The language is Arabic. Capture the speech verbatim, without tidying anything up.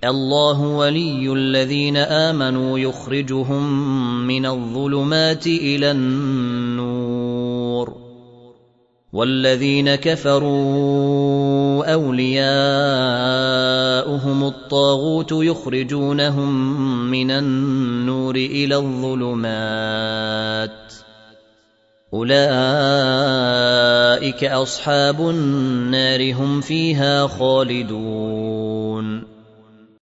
الله ولي الذين آمنوا يخرجهم من الظلمات إلى النور والذين كفروا أولياؤهم الطاغوت يخرجونهم من النور إلى الظلمات أولئك أصحاب النار هم فيها خالدون